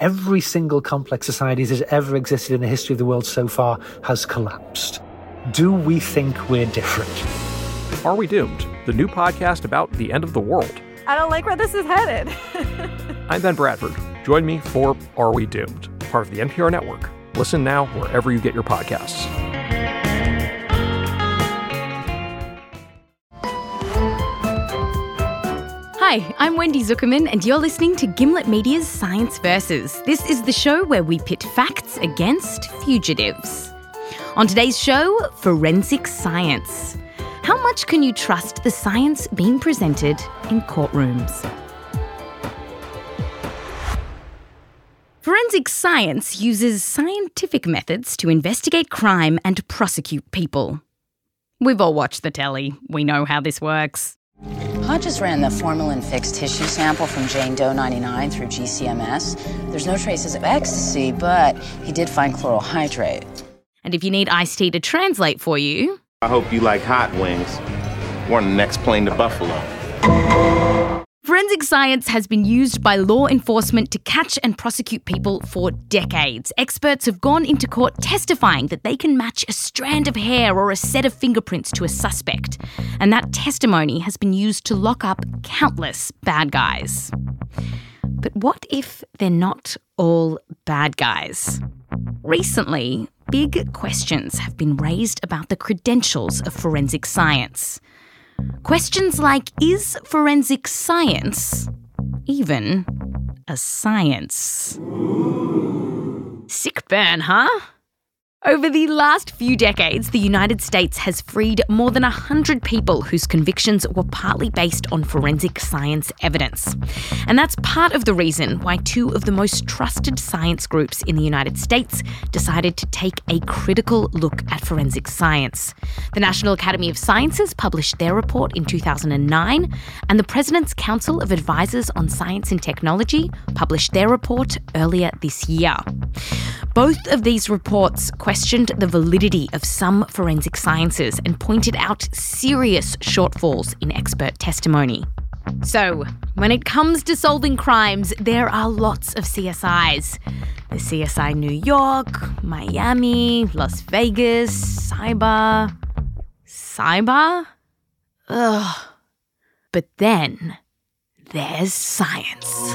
every single complex society that has ever existed in the history of the world so far has collapsed. Do we think we're different? Are We Doomed? The new podcast about the end of the world. I don't like where this is headed. I'm Ben Bradford. Join me for Are We Doomed? Part of the NPR network. Listen now wherever you get your podcasts. Hi, I'm Wendy Zuckerman, and you're listening to Gimlet Media's Science Versus. This is the show where we pit facts against fugitives. On today's show, forensic science. How much can you trust the science being presented in courtrooms? Forensic science uses scientific methods to investigate crime and prosecute people. We've all watched the telly. We know how this works. Hodges ran the formalin-fixed tissue sample from Jane Doe 99 through GCMS. There's no traces of ecstasy, but he did find chloral hydrate. And if you need Ice-T to translate for you... I hope you like hot wings. We're on the next plane to Buffalo. Forensic science has been used by law enforcement to catch and prosecute people for decades. Experts have gone into court testifying that they can match a strand of hair or a set of fingerprints to a suspect. And that testimony has been used to lock up countless bad guys. But what if they're not all bad guys? Recently, big questions have been raised about the credentials of forensic science. Questions like, is forensic science even a science? Sick burn, huh? Over the last few decades, the United States has freed more than 100 people whose convictions were partly based on forensic science evidence. And that's part of the reason why two of the most trusted science groups in the United States decided to take a critical look at forensic science. The National Academy of Sciences published their report in 2009, and the President's Council of Advisors on Science and Technology published their report earlier this year. Both of these reports questioned the validity of some forensic sciences and pointed out serious shortfalls in expert testimony. So, when it comes to solving crimes, there are lots of CSIs. The CSI New York, Miami, Las Vegas, Cyber? Ugh. But then, there's science.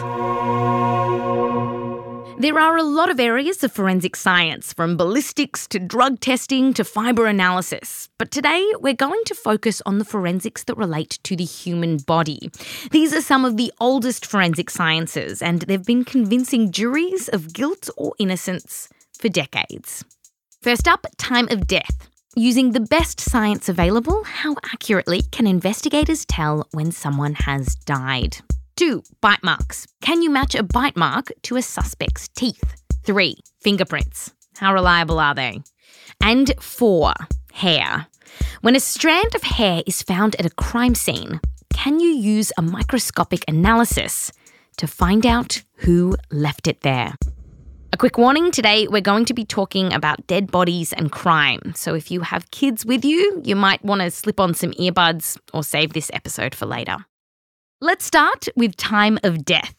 There are a lot of areas of forensic science, from ballistics to drug testing to fibre analysis. But today, we're going to focus on the forensics that relate to the human body. These are some of the oldest forensic sciences, and they've been convincing juries of guilt or innocence for decades. First up, time of death. Using the best science available, how accurately can investigators tell when someone has died? 2. Bite marks. Can you match a bite mark to a suspect's teeth? 3. Fingerprints. How reliable are they? And 4. Hair. When a strand of hair is found at a crime scene, can you use a microscopic analysis to find out who left it there? A quick warning, today we're going to be talking about dead bodies and crime. So if you have kids with you, you might want to slip on some earbuds or save this episode for later. Let's start with time of death.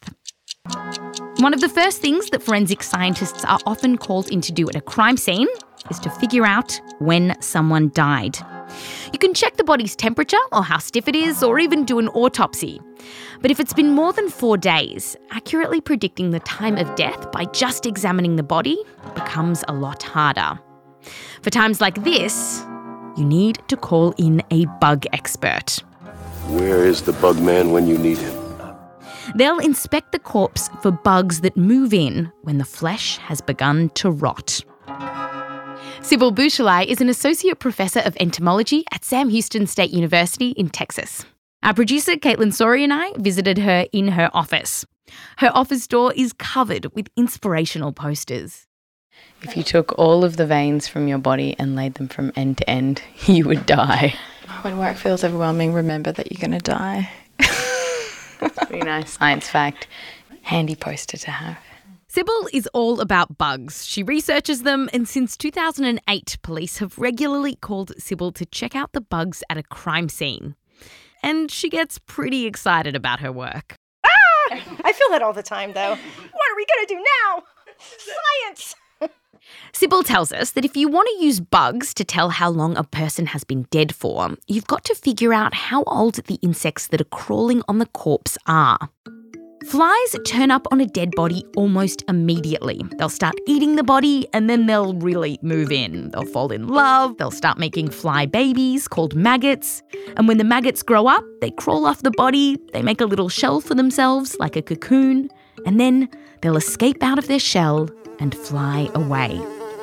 One of the first things that forensic scientists are often called in to do at a crime scene is to figure out when someone died. You can check the body's temperature or how stiff it is, or even do an autopsy. But if it's been more than 4 days, accurately predicting the time of death by just examining the body becomes a lot harder. For times like this, you need to call in a bug expert. Where is the bug man when you need him? They'll inspect the corpse for bugs that move in when the flesh has begun to rot. Sybil Bouchelai is an associate professor of entomology at Sam Houston State University in Texas. Our producer, Caitlin Sori, and I visited her in her office. Her office door is covered with inspirational posters. If you took all of the veins from your body and laid them from end to end, you would die. When work feels overwhelming, remember that you're going to die. Pretty nice science fact. Handy poster to have. Sybil is all about bugs. She researches them, and since 2008, police have regularly called Sybil to check out the bugs at a crime scene. And she gets pretty excited about her work. I feel that all the time, though. What we going to do now? Science! Sybil tells us that if you want to use bugs to tell how long a person has been dead for, you've got to figure out how old the insects that are crawling on the corpse are. Flies turn up on a dead body almost immediately. They'll start eating the body and then they'll really move in. They'll fall in love, they'll start making fly babies called maggots. And when the maggots grow up, they crawl off the body, they make a little shell for themselves like a cocoon, and then they'll escape out of their shell and fly away.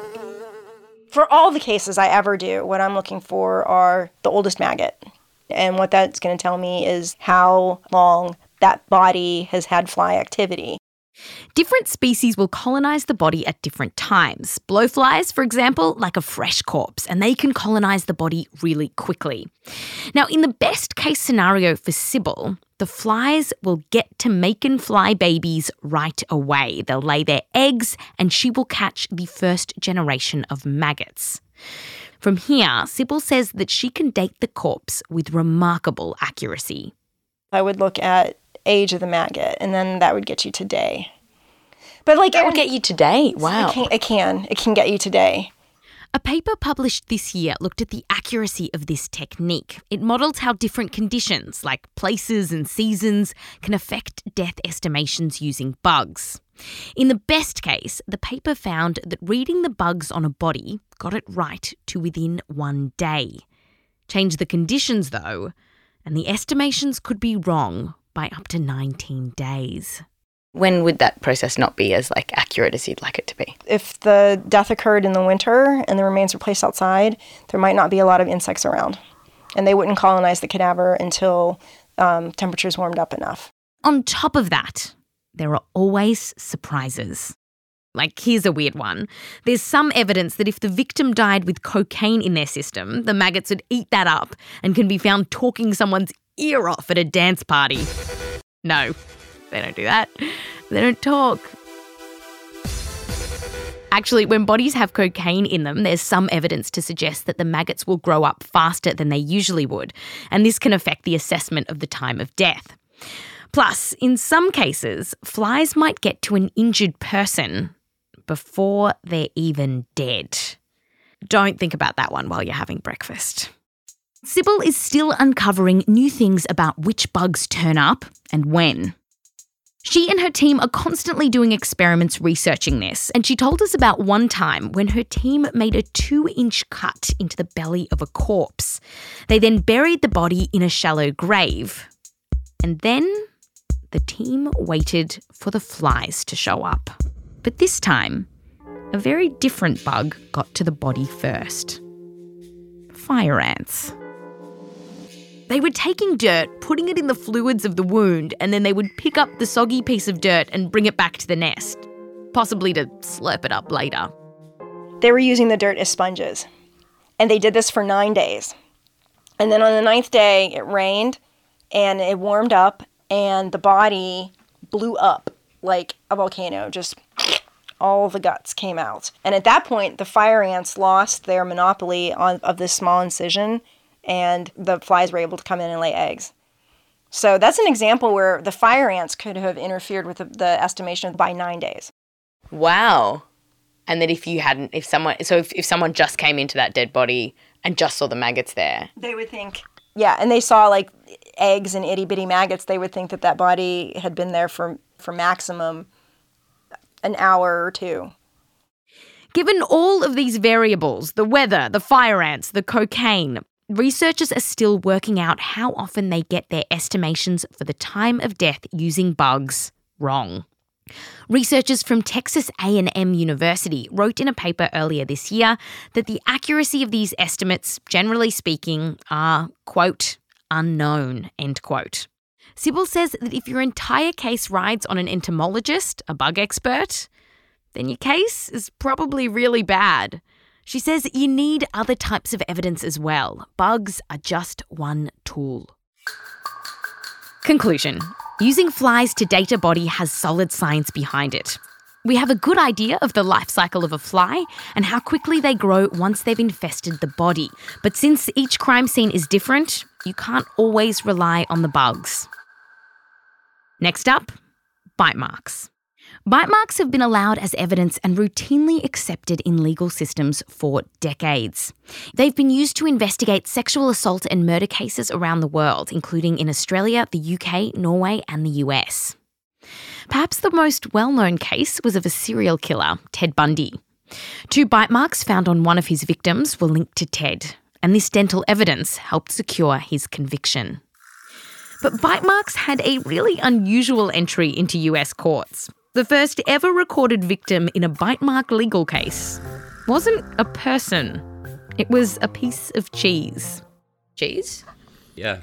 For all the cases I ever do, what I'm looking for are the oldest maggot. And what that's going to tell me is how long that body has had fly activity. Different species will colonise the body at different times. Blowflies, for example, like a fresh corpse, and they can colonise the body really quickly. Now, in the best case scenario for Sybil, the flies will get to making fly babies right away. They'll lay their eggs and she will catch the first generation of maggots. From here, Sybil says that she can date the corpse with remarkable accuracy. I would look at age of the maggot, and then that would get you today. But that would get you today? Wow. It can get you today. A paper published this year looked at the accuracy of this technique. It modelled how different conditions, like places and seasons, can affect death estimations using bugs. In the best case, the paper found that reading the bugs on a body got it right to within 1 day. Change the conditions, though, and the estimations could be wrong by up to 19 days. When would that process not be as accurate as you'd like it to be? If the death occurred in the winter and the remains were placed outside, there might not be a lot of insects around. And they wouldn't colonize the cadaver until temperatures warmed up enough. On top of that, there are always surprises. Here's a weird one. There's some evidence that if the victim died with cocaine in their system, the maggots would eat that up and can be found talking someone's ear off at a dance party. No, they don't do that. They don't talk. Actually, when bodies have cocaine in them, there's some evidence to suggest that the maggots will grow up faster than they usually would, and this can affect the assessment of the time of death. Plus, in some cases, flies might get to an injured person before they're even dead. Don't think about that one while you're having breakfast. Sybil is still uncovering new things about which bugs turn up and when. She and her team are constantly doing experiments researching this, and she told us about one time when her team made a 2-inch cut into the belly of a corpse. They then buried the body in a shallow grave. And then the team waited for the flies to show up. But this time, a very different bug got to the body first. Fire ants. They were taking dirt, putting it in the fluids of the wound, and then they would pick up the soggy piece of dirt and bring it back to the nest, possibly to slurp it up later. They were using the dirt as sponges, and they did this for 9 days. And then on the 9th day, it rained, and it warmed up, and the body blew up like a volcano. Just all the guts came out. And at that point, the fire ants lost their monopoly of this small incision, and the flies were able to come in and lay eggs. So that's an example where the fire ants could have interfered with the estimation by 9 days. Wow. And that if someone just came into that dead body and just saw the maggots there. They would think, yeah, and they saw eggs and itty bitty maggots, they would think that body had been there for maximum an hour or two. Given all of these variables, the weather, the fire ants, the cocaine, researchers are still working out how often they get their estimations for the time of death using bugs wrong. Researchers from Texas A&M University wrote in a paper earlier this year that the accuracy of these estimates, generally speaking, are, quote, unknown, end quote. Sybil says that if your entire case rides on an entomologist, a bug expert, then your case is probably really bad. She says you need other types of evidence as well. Bugs are just one tool. Conclusion. Using flies to date a body has solid science behind it. We have a good idea of the life cycle of a fly and how quickly they grow once they've infested the body. But since each crime scene is different, you can't always rely on the bugs. Next up, bite marks. Bite marks have been allowed as evidence and routinely accepted in legal systems for decades. They've been used to investigate sexual assault and murder cases around the world, including in Australia, the UK, Norway, and the US. Perhaps the most well-known case was of a serial killer, Ted Bundy. 2 bite marks found on one of his victims were linked to Ted, and this dental evidence helped secure his conviction. But bite marks had a really unusual entry into US courts. The first ever recorded victim in a bite mark legal case wasn't a person. It was a piece of cheese. Cheese? Yeah.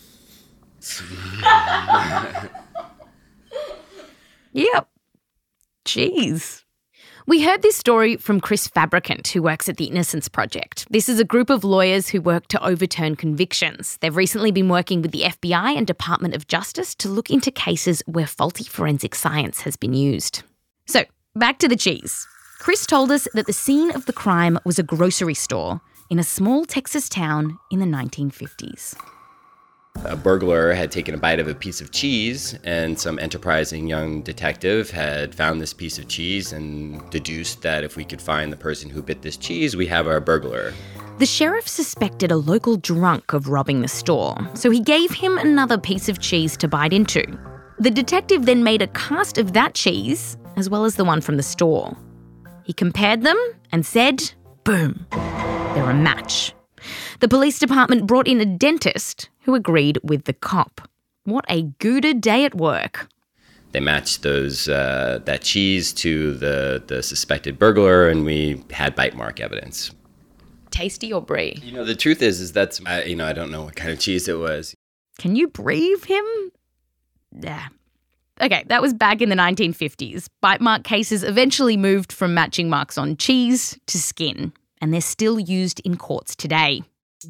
Yep. Cheese. We heard this story from Chris Fabricant, who works at the Innocence Project. This is a group of lawyers who work to overturn convictions. They've recently been working with the FBI and Department of Justice to look into cases where faulty forensic science has been used. So, back to the cheese. Chris told us that the scene of the crime was a grocery store in a small Texas town in the 1950s. A burglar had taken a bite of a piece of cheese, and some enterprising young detective had found this piece of cheese and deduced that if we could find the person who bit this cheese, we have our burglar. The sheriff suspected a local drunk of robbing the store, so he gave him another piece of cheese to bite into. The detective then made a cast of that cheese, as well as the one from the store. He compared them and said, boom, they're a match. The police department brought in a dentist who agreed with the cop. What a Gouda day at work. They matched that cheese to the suspected burglar, and we had bite mark evidence. Tasty or brie? The truth is that's, I don't know what kind of cheese it was. Can you breathe him? Yeah. Okay, that was back in the 1950s. Bite mark cases eventually moved from matching marks on cheese to skin, and they're still used in courts today.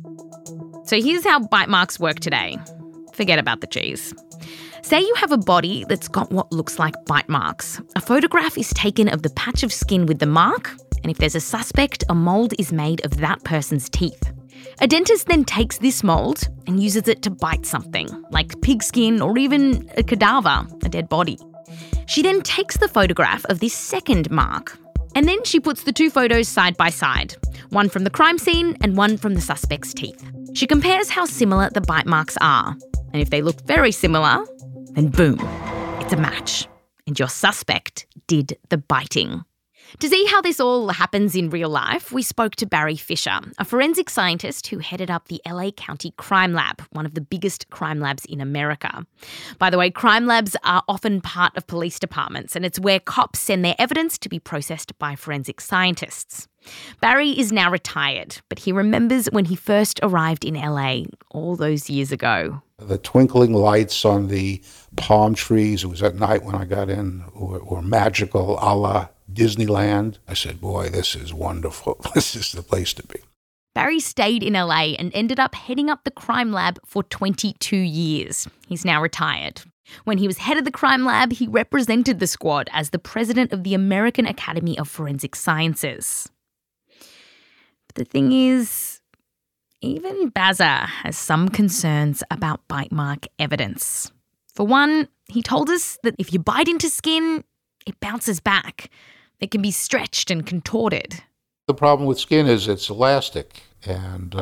So here's how bite marks work today. Forget about the cheese. Say you have a body that's got what looks like bite marks. A photograph is taken of the patch of skin with the mark, and if there's a suspect, a mould is made of that person's teeth. A dentist then takes this mould and uses it to bite something, like pig skin or even a cadaver, a dead body. She then takes the photograph of this second mark, and then she puts the 2 photos side by side, one from the crime scene and one from the suspect's teeth. She compares how similar the bite marks are, and if they look very similar, then boom, it's a match, and your suspect did the biting. To see how this all happens in real life, we spoke to Barry Fisher, a forensic scientist who headed up the LA County Crime Lab, one of the biggest crime labs in America. By the way, crime labs are often part of police departments, and it's where cops send their evidence to be processed by forensic scientists. Barry is now retired, but he remembers when he first arrived in LA all those years ago. The twinkling lights on the palm trees, it was at night when I got in, were magical, a la Disneyland. I said, boy, this is wonderful. This is the place to be. Barry stayed in LA and ended up heading up the crime lab for 22 years. He's now retired. When he was head of the crime lab, he represented the squad as the president of the American Academy of Forensic Sciences. But the thing is, even Bazza has some concerns about bite mark evidence. For one, he told us that if you bite into skin, it bounces back. It can be stretched and contorted. The problem with skin is it's elastic, and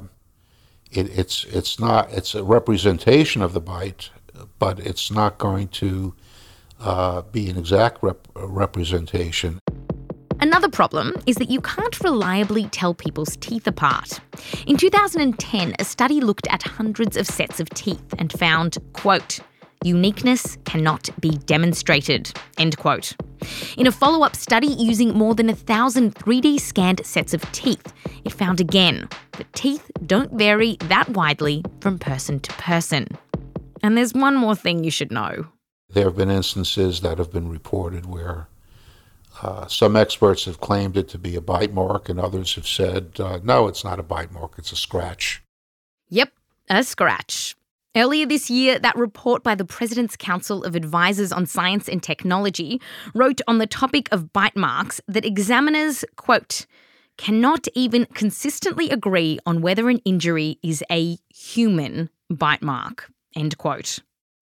it's a representation of the bite, but it's not going to be an exact representation. Another problem is that you can't reliably tell people's teeth apart. In 2010, a study looked at hundreds of sets of teeth and found, quote, uniqueness cannot be demonstrated, end quote. In a follow-up study using more than 1,000 3D scanned sets of teeth, it found again that teeth don't vary that widely from person to person. And there's one more thing you should know. There have been instances that have been reported where some experts have claimed it to be a bite mark and others have said, no, it's not a bite mark, it's a scratch. Yep, a scratch. Earlier this year, that report by the President's Council of Advisors on Science and Technology wrote on the topic of bite marks that examiners, quote, cannot even consistently agree on whether an injury is a human bite mark, end quote.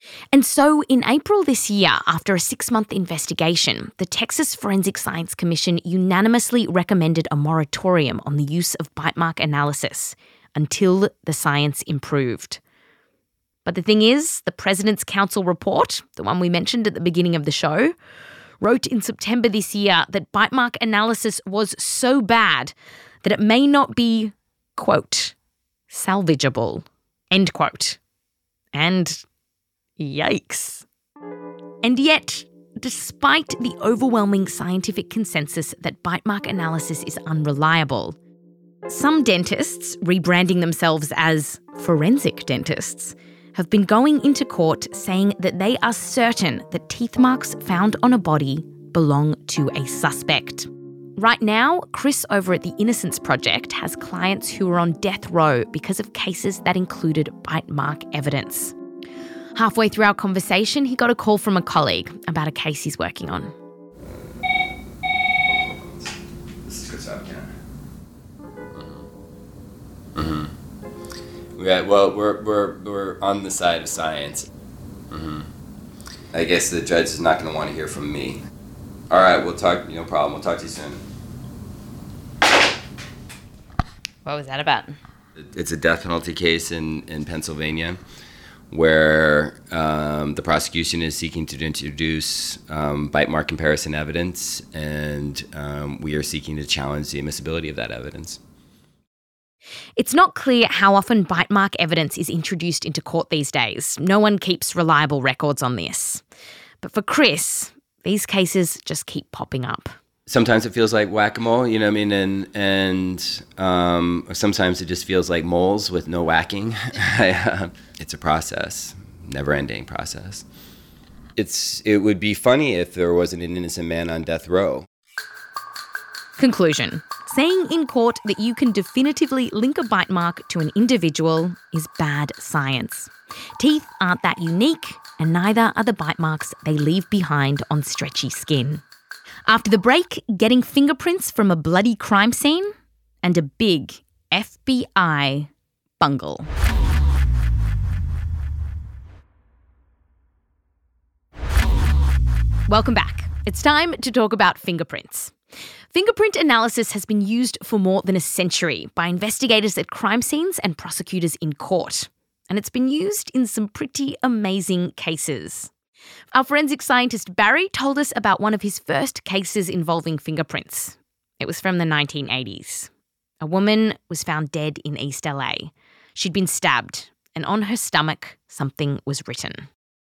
And so in April this year, after a 6-month investigation, the Texas Forensic Science Commission unanimously recommended a moratorium on the use of bite mark analysis until the science improved. But the thing is, the President's Council report, the one we mentioned at the beginning of the show, wrote in September this year that bite mark analysis was so bad that it may not be, quote, salvageable, end quote. And yikes. And yet, despite the overwhelming scientific consensus that bite mark analysis is unreliable, some dentists, rebranding themselves as forensic dentists, have been going into court saying that they are certain that teeth marks found on a body belong to a suspect. Right now, Chris over at the Innocence Project has clients who are on death row because of cases that included bite mark evidence. Halfway through our conversation, he got a call from a colleague about a case he's working on. This is good stuff, yeah. Yeah, well, we're on the side of science. I guess the judge is not going to want to hear from me. All right, we'll talk. No problem. We'll talk to you soon. What was that about? It's a death penalty case in Pennsylvania, where the prosecution is seeking to introduce bite mark comparison evidence, and we are seeking to challenge the admissibility of that evidence. It's not clear how often bite mark evidence is introduced into court these days. No one keeps reliable records on this. But for Chris, these cases just keep popping up. Sometimes it feels like whack-a-mole, you know what I mean? And sometimes it just feels like moles with no whacking. It's a process, never-ending process. It would be funny if there wasn't an innocent man on death row. Conclusion. Saying in court that you can definitively link a bite mark to an individual is bad science. Teeth aren't that unique, and neither are the bite marks they leave behind on stretchy skin. After the break, getting fingerprints from a bloody crime scene and a big FBI bungle. Welcome back. It's time to talk about fingerprints. Fingerprint analysis has been used for more than a century by investigators at crime scenes and prosecutors in court. And it's been used in some pretty amazing cases. Our forensic scientist Barry told us about one of his first cases involving fingerprints. It was from the 1980s. A woman was found dead in East LA. She'd been stabbed, and on her stomach, something was written.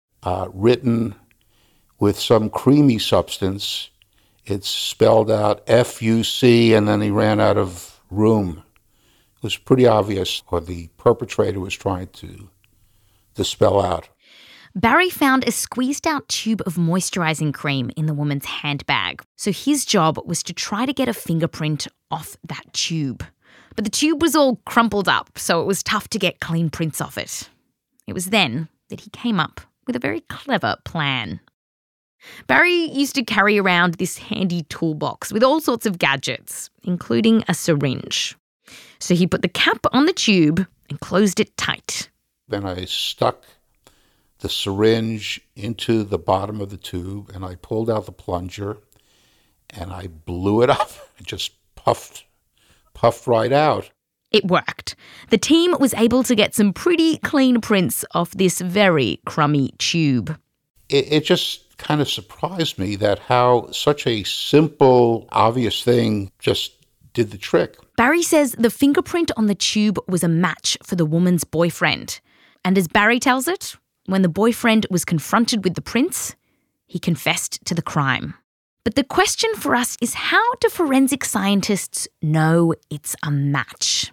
Written with some creamy substance. It's spelled out F-U-C, and then he ran out of room. It was pretty obvious what the perpetrator was trying to spell out. Barry found a squeezed-out tube of moisturising cream in the woman's handbag, so his job was to try to get a fingerprint off that tube. But the tube was all crumpled up, so it was tough to get clean prints off it. It was then that he came up with a very clever plan. Barry used to carry around this handy toolbox with all sorts of gadgets, including a syringe. So he put the cap on the tube and closed it tight. Then I stuck the syringe into the bottom of the tube, and I pulled out the plunger, and I blew it up. It just puffed right out. It worked. The team was able to get some pretty clean prints off this very crummy tube. It just kind of surprised me that how such a simple, obvious thing just did the trick. Barry says the fingerprint on the tube was a match for the woman's boyfriend. And as Barry tells it, when the boyfriend was confronted with the prints, he confessed to the crime. But the question for us is, how do forensic scientists know it's a match?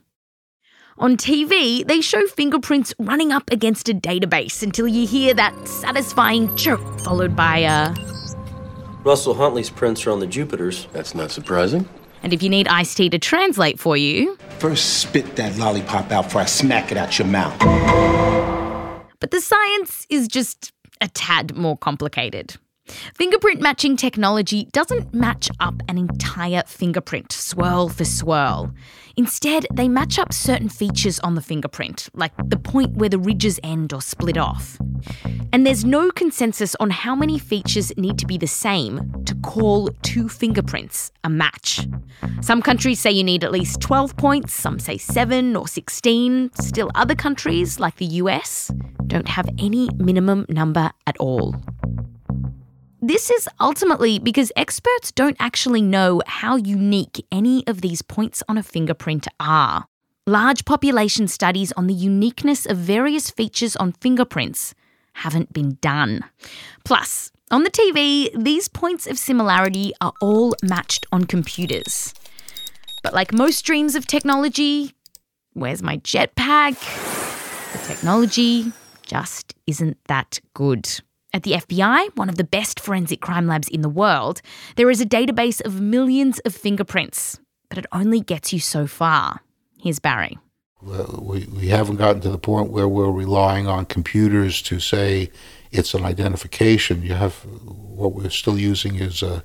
On TV, they show fingerprints running up against a database until you hear that satisfying chirp followed by a... Russell Huntley's prints are on the Jupiters. That's not surprising. And if you need Ice-T to translate for you... First spit that lollipop out before I smack it out your mouth. But the science is just a tad more complicated. Fingerprint matching technology doesn't match up an entire fingerprint, swirl for swirl. Instead, they match up certain features on the fingerprint, like the point where the ridges end or split off. And there's no consensus on how many features need to be the same to call two fingerprints a match. Some countries say you need at least 12 points, some say 7 or 16. Still other countries, like the US, don't have any minimum number at all. This is ultimately because experts don't actually know how unique any of these points on a fingerprint are. Large population studies on the uniqueness of various features on fingerprints haven't been done. Plus, on the TV, these points of similarity are all matched on computers. But like most dreams of technology, where's my jetpack? The technology just isn't that good. At the FBI, one of the best forensic crime labs in the world, there is a database of millions of fingerprints, but it only gets you so far. Here's Barry. We haven't gotten to the point where we're relying on computers to say it's an identification. What we're still using is a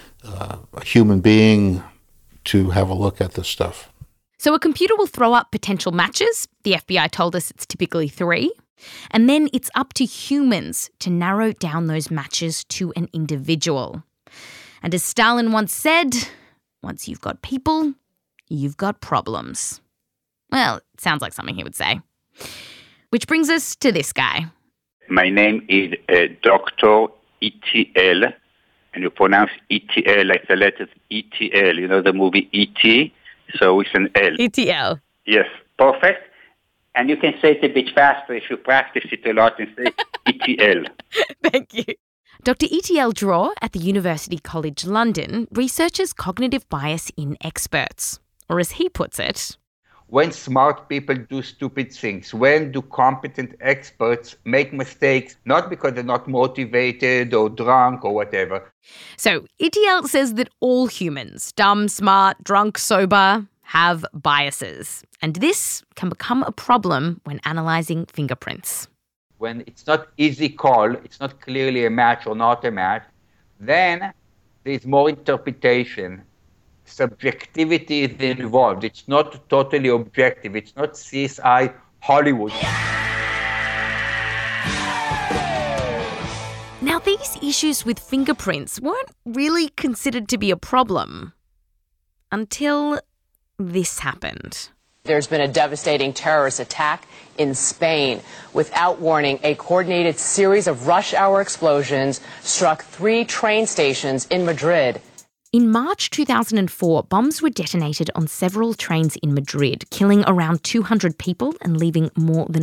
human being to have a look at this stuff. So a computer will throw up potential matches. The FBI told us it's typically 3. And then it's up to humans to narrow down those matches to an individual. And as Stalin once said, once you've got people, you've got problems. Well, it sounds like something he would say. Which brings us to this guy. My name is Dr. ETL, and you pronounce ETL like the letters ETL. You know the movie E.T., so it's an L. ETL. Yes, perfect. And you can say it a bit faster if you practice it a lot and say ETL. Thank you. Dr. ETL Draw at the University College London researches cognitive bias in experts. Or as he puts it, when smart people do stupid things, when do competent experts make mistakes, not because they're not motivated or drunk or whatever. So ETL says that all humans, dumb, smart, drunk, sober, have biases. And this can become a problem when analysing fingerprints. When it's not easy call, it's not clearly a match or not a match, then there's more interpretation. Subjectivity is involved. It's not totally objective. It's not CSI Hollywood. Now, these issues with fingerprints weren't really considered to be a problem until this happened. There's been a devastating terrorist attack in Spain. Without warning, a coordinated series of rush hour explosions struck 3 train stations in Madrid. In March 2004, bombs were detonated on several trains in Madrid, killing around 200 people and leaving more than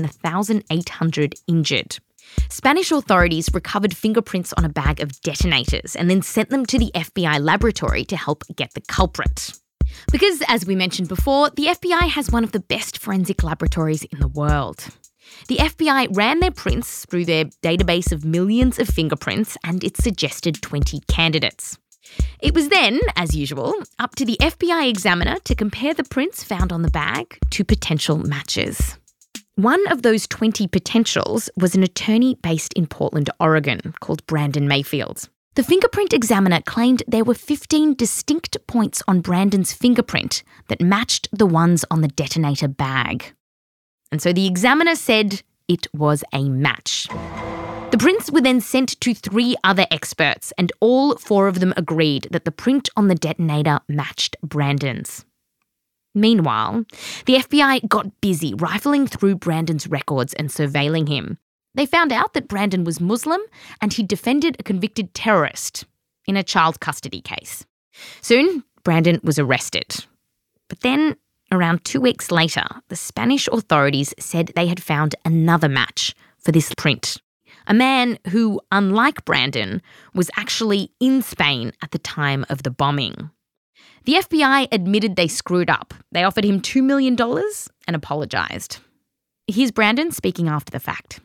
1,800 injured. Spanish authorities recovered fingerprints on a bag of detonators and then sent them to the FBI laboratory to help get the culprit. Because, as we mentioned before, the FBI has one of the best forensic laboratories in the world. The FBI ran their prints through their database of millions of fingerprints and it suggested 20 candidates. It was then, as usual, up to the FBI examiner to compare the prints found on the bag to potential matches. One of those 20 potentials was an attorney based in Portland, Oregon, called Brandon Mayfield. The fingerprint examiner claimed there were 15 distinct points on Brandon's fingerprint that matched the ones on the detonator bag. And so the examiner said it was a match. The prints were then sent to 3 other experts, and all 4 of them agreed that the print on the detonator matched Brandon's. Meanwhile, the FBI got busy rifling through Brandon's records and surveilling him. They found out that Brandon was Muslim and he defended a convicted terrorist in a child custody case. Soon, Brandon was arrested. But then, around 2 weeks later, the Spanish authorities said they had found another match for this print. A man who, unlike Brandon, was actually in Spain at the time of the bombing. The FBI admitted they screwed up. They offered him $2 million and apologised. Here's Brandon speaking after the fact.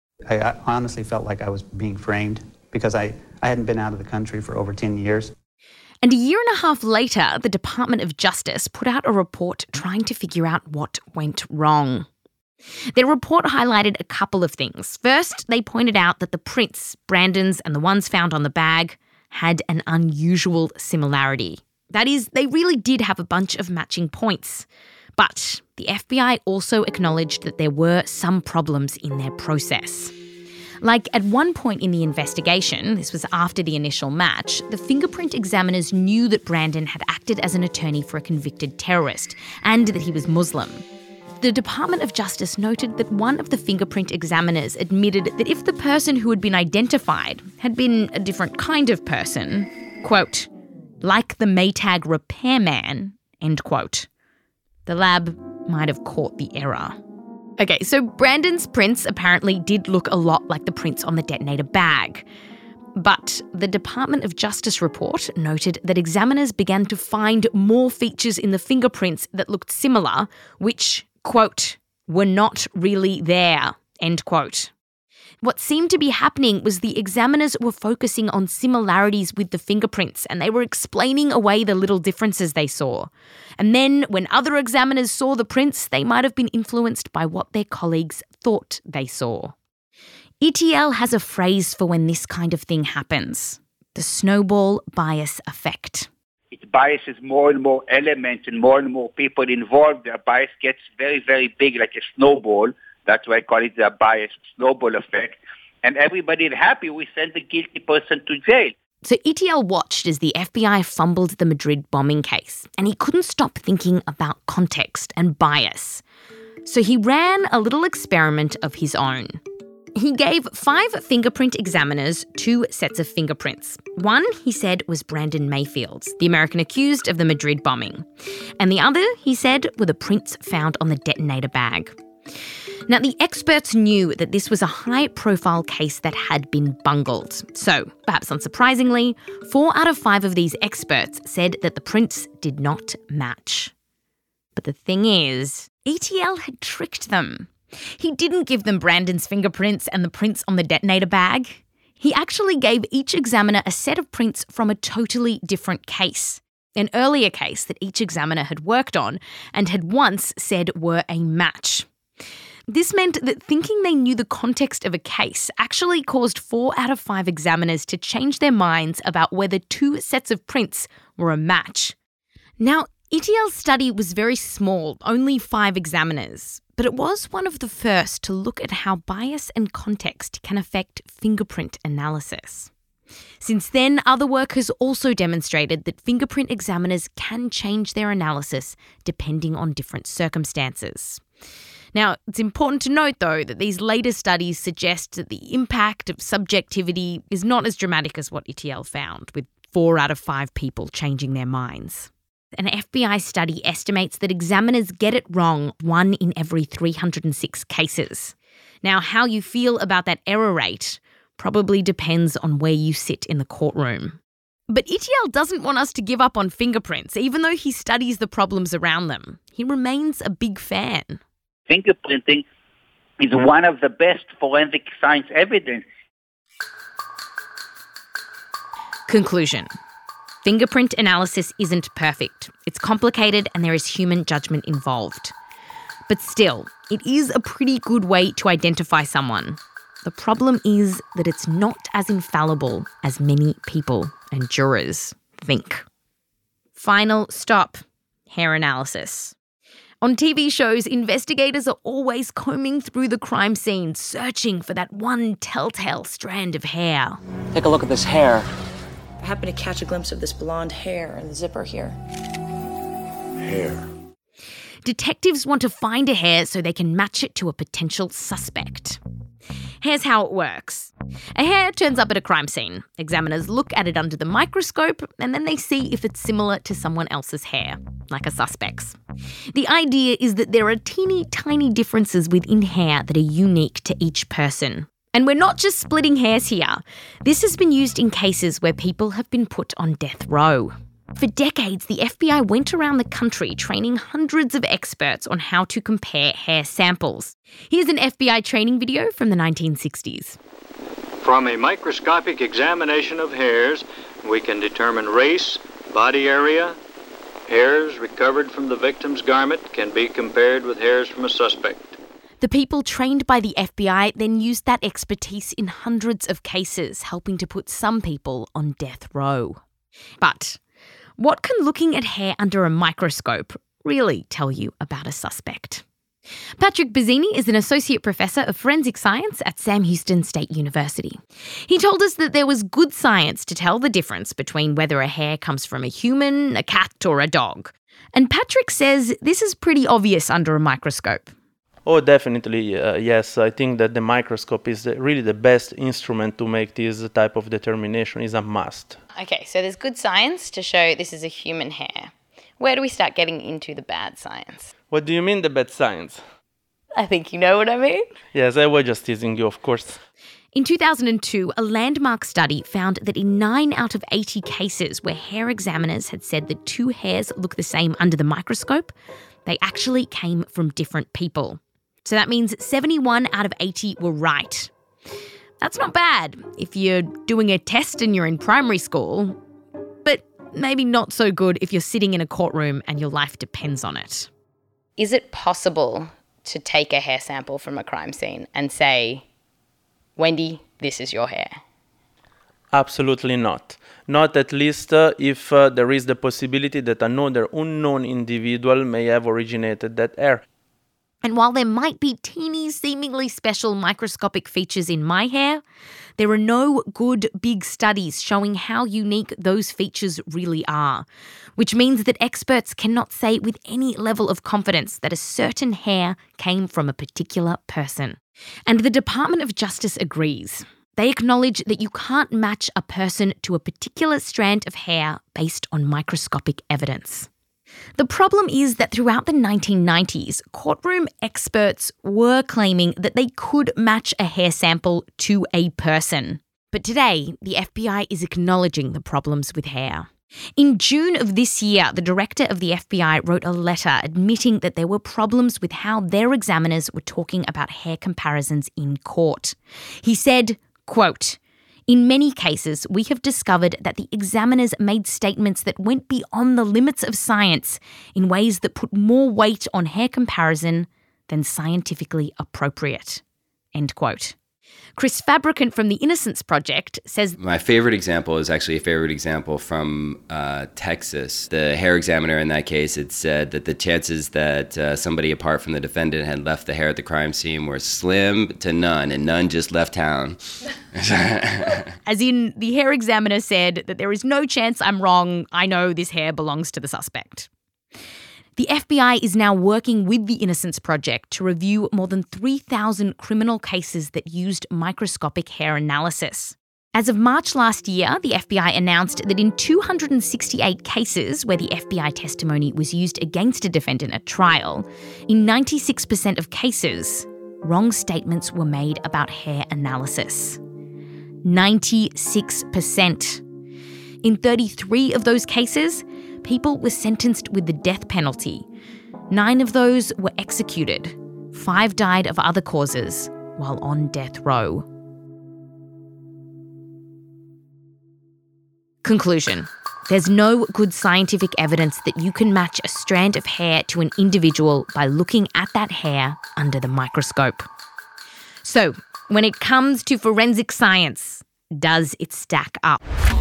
I honestly felt like I was being framed because I hadn't been out of the country for over 10 years. And a year and a half later, the Department of Justice put out a report trying to figure out what went wrong. Their report highlighted a couple of things. First, they pointed out that the prints, Brandon's and the ones found on the bag, had an unusual similarity. That is, they really did have a bunch of matching points. But the FBI also acknowledged that there were some problems in their process. Like, at one point in the investigation, this was after the initial match, the fingerprint examiners knew that Brandon had acted as an attorney for a convicted terrorist and that he was Muslim. The Department of Justice noted that one of the fingerprint examiners admitted that if the person who had been identified had been a different kind of person, quote, like the Maytag repairman, end quote, the lab might have caught the error. Okay, so Brandon's prints apparently did look a lot like the prints on the detonator bag. But the Department of Justice report noted that examiners began to find more features in the fingerprints that looked similar, which, quote, were not really there, end quote. What seemed to be happening was the examiners were focusing on similarities with the fingerprints and they were explaining away the little differences they saw. And then when other examiners saw the prints, they might have been influenced by what their colleagues thought they saw. ETL has a phrase for when this kind of thing happens: the snowball bias effect. It biases more and more elements and more people involved. The bias gets very, very big, like a snowball. That's why I call it the bias snowball effect. And everybody is happy. We send the guilty person to jail. So ETL watched as the FBI fumbled the Madrid bombing case, and he couldn't stop thinking about context and bias. So he ran a little experiment of his own. He gave 5 fingerprint examiners 2 sets of fingerprints. One, he said, was Brandon Mayfield's, the American accused of the Madrid bombing. And the other, he said, were the prints found on the detonator bag. Now, the experts knew that this was a high-profile case that had been bungled. So, perhaps unsurprisingly, 4 out of 5 of these experts said that the prints did not match. But the thing is, ETL had tricked them. He didn't give them Brandon's fingerprints and the prints on the detonator bag. He actually gave each examiner a set of prints from a totally different case, an earlier case that each examiner had worked on and had once said were a match. This meant that thinking they knew the context of a case actually caused 4 out of 5 examiners to change their minds about whether 2 sets of prints were a match. Now, ETL's study was very small, only 5 examiners, but it was one of the first to look at how bias and context can affect fingerprint analysis. Since then, other work has also demonstrated that fingerprint examiners can change their analysis depending on different circumstances. Now, it's important to note, though, that these later studies suggest that the impact of subjectivity is not as dramatic as what ETL found, with 4 out of 5 people changing their minds. An FBI study estimates that examiners get it wrong 1 in every 306 cases. Now, how you feel about that error rate probably depends on where you sit in the courtroom. But ETL doesn't want us to give up on fingerprints, even though he studies the problems around them. He remains a big fan. Fingerprinting is one of the best forensic science evidence. Conclusion. Fingerprint analysis isn't perfect. It's complicated and there is human judgment involved. But still, it is a pretty good way to identify someone. The problem is that it's not as infallible as many people and jurors think. Final stop. Hair analysis. On TV shows, investigators are always combing through the crime scene, searching for that one telltale strand of hair. Take a look at this hair. I happened to catch a glimpse of this blonde hair in the zipper here. Hair. Detectives want to find a hair so they can match it to a potential suspect. Here's how it works. A hair turns up at a crime scene. Examiners look at it under the microscope and then they see if it's similar to someone else's hair, like a suspect's. The idea is that there are teeny tiny differences within hair that are unique to each person. And we're not just splitting hairs here. This has been used in cases where people have been put on death row. For decades, the FBI went around the country training hundreds of experts on how to compare hair samples. Here's an FBI training video from the 1960s. From a microscopic examination of hairs, we can determine race, body area. Hairs recovered from the victim's garment can be compared with hairs from a suspect. The people trained by the FBI then used that expertise in hundreds of cases, helping to put some people on death row. But what can looking at hair under a microscope really tell you about a suspect? Patrick Bazzini is an associate professor of forensic science at Sam Houston State University. He told us that there was good science to tell the difference between whether a hair comes from a human, a cat, or a dog. And Patrick says this is pretty obvious under a microscope. Oh, definitely, yes. I think that the microscope is really the best instrument to make this type of determination. Is a must. Okay, so there's good science to show this is a human hair. Where do we start getting into the bad science? What do you mean, the bad science? I think you know what I mean. Yes, I was just teasing you, of course. In 2002, a landmark study found that in 9 out of 80 cases where hair examiners had said that two hairs look the same under the microscope, they actually came from different people. So that means 71 out of 80 were right. That's not bad if you're doing a test and you're in primary school, but maybe not so good if you're sitting in a courtroom and your life depends on it. Is it possible to take a hair sample from a crime scene and say, Wendy, this is your hair? Absolutely not. Not at least if there is the possibility that another unknown individual may have originated that hair. And while there might be teeny, seemingly special microscopic features in my hair, there are no good big studies showing how unique those features really are, which means that experts cannot say with any level of confidence that a certain hair came from a particular person. And the Department of Justice agrees. They acknowledge that you can't match a person to a particular strand of hair based on microscopic evidence. The problem is that throughout the 1990s, courtroom experts were claiming that they could match a hair sample to a person. But today, the FBI is acknowledging the problems with hair. In June of this year, the director of the FBI wrote a letter admitting that there were problems with how their examiners were talking about hair comparisons in court. He said, quote, "In many cases, we have discovered that the examiners made statements that went beyond the limits of science in ways that put more weight on hair comparison than scientifically appropriate." End quote. Chris Fabricant from the Innocence Project says, My favorite example is actually a favorite example from Texas. The hair examiner in that case had said that the chances that somebody apart from the defendant had left the hair at the crime scene were slim to none, and none just left town. As in, the hair examiner said that there is no chance I'm wrong. I know this hair belongs to the suspect. The FBI is now working with the Innocence Project to review more than 3,000 criminal cases that used microscopic hair analysis. As of March last year, the FBI announced that in 268 cases where the FBI testimony was used against a defendant at trial, in 96% of cases, wrong statements were made about hair analysis. 96%. In 33 of those cases, people were sentenced with the death penalty. 9 of those were executed. 5 died of other causes while on death row. Conclusion. There's no good scientific evidence that you can match a strand of hair to an individual by looking at that hair under the microscope. So, when it comes to forensic science, does it stack up?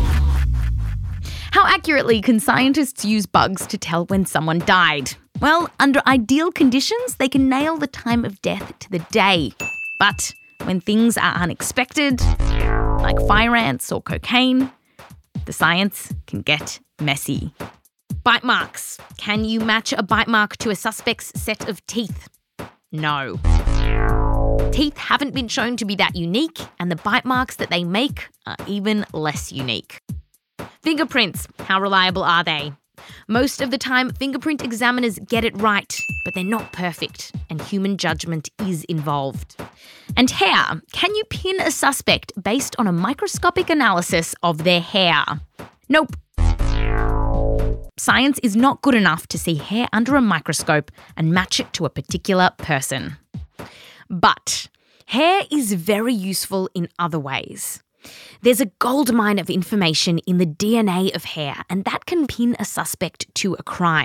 How accurately can scientists use bugs to tell when someone died? Well, under ideal conditions, they can nail the time of death to the day. But when things are unexpected, like fire ants or cocaine, the science can get messy. Bite marks. Can you match a bite mark to a suspect's set of teeth? No. Teeth haven't been shown to be that unique, and the bite marks that they make are even less unique. Fingerprints, how reliable are they? Most of the time, fingerprint examiners get it right, but they're not perfect, and human judgment is involved. And hair, can you pin a suspect based on a microscopic analysis of their hair? Nope. Science is not good enough to see hair under a microscope and match it to a particular person. But hair is very useful in other ways. There's a goldmine of information in the DNA of hair, and that can pin a suspect to a crime.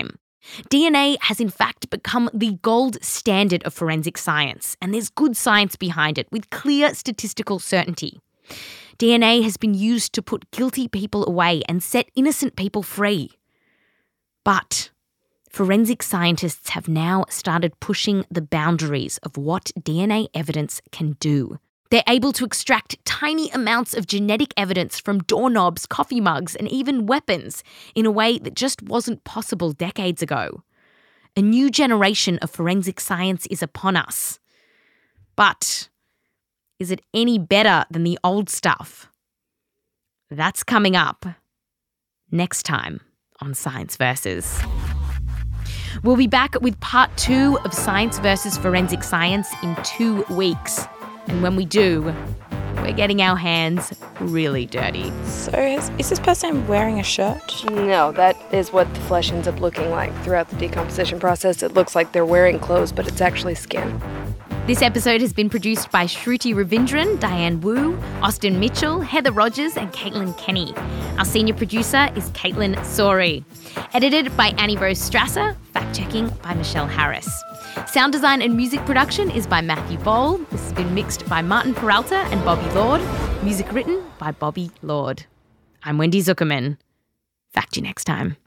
DNA has in fact become the gold standard of forensic science, and there's good science behind it with clear statistical certainty. DNA has been used to put guilty people away and set innocent people free. But forensic scientists have now started pushing the boundaries of what DNA evidence can do. They're able to extract tiny amounts of genetic evidence from doorknobs, coffee mugs, and even weapons in a way that just wasn't possible decades ago. A new generation of forensic science is upon us. But is it any better than the old stuff? That's coming up next time on Science Versus. We'll be back with part 2 of Science versus Forensic Science in 2 weeks. And when we do, we're getting our hands really dirty. So is this person wearing a shirt? No, that is what the flesh ends up looking like throughout the decomposition process. It looks like they're wearing clothes, but it's actually skin. This episode has been produced by Shruti Ravindran, Diane Wu, Austin Mitchell, Heather Rogers and Caitlin Kenny. Our senior producer is Caitlin Sori. Edited by Annie Rose Strasser, fact-checking by Michelle Harris. Sound design and music production is by Matthew Boll. This has been mixed by Martin Peralta and Bobby Lord. Music written by Bobby Lord. I'm Wendy Zuckerman. Fact you next time.